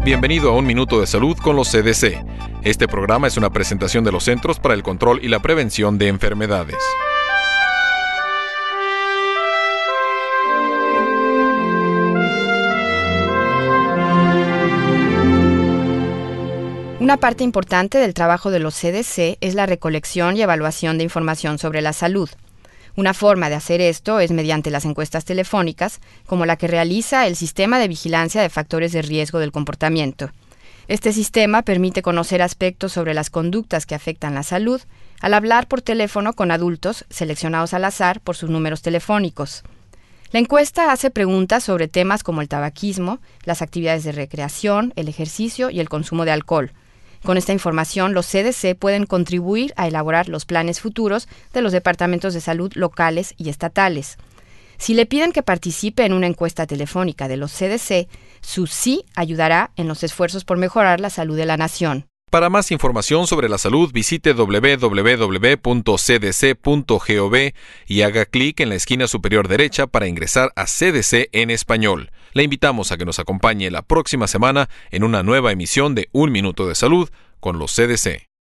Bienvenido a Un Minuto de Salud con los CDC. Este programa es una presentación de los Centros para el Control y la Prevención de Enfermedades. Una parte importante del trabajo de los CDC es la recolección y evaluación de información sobre la salud. Una forma de hacer esto es mediante las encuestas telefónicas, como la que realiza el Sistema de Vigilancia de Factores de Riesgo del Comportamiento. Este sistema permite conocer aspectos sobre las conductas que afectan la salud al hablar por teléfono con adultos seleccionados al azar por sus números telefónicos. La encuesta hace preguntas sobre temas como el tabaquismo, las actividades de recreación, el ejercicio y el consumo de alcohol. Con esta información, los CDC pueden contribuir a elaborar los planes futuros de los departamentos de salud locales y estatales. Si le piden que participe en una encuesta telefónica de los CDC, su sí ayudará en los esfuerzos por mejorar la salud de la nación. Para más información sobre la salud, visite www.cdc.gov y haga clic en la esquina superior derecha para ingresar a CDC en español. Le invitamos a que nos acompañe la próxima semana en una nueva emisión de Un Minuto de Salud con los CDC.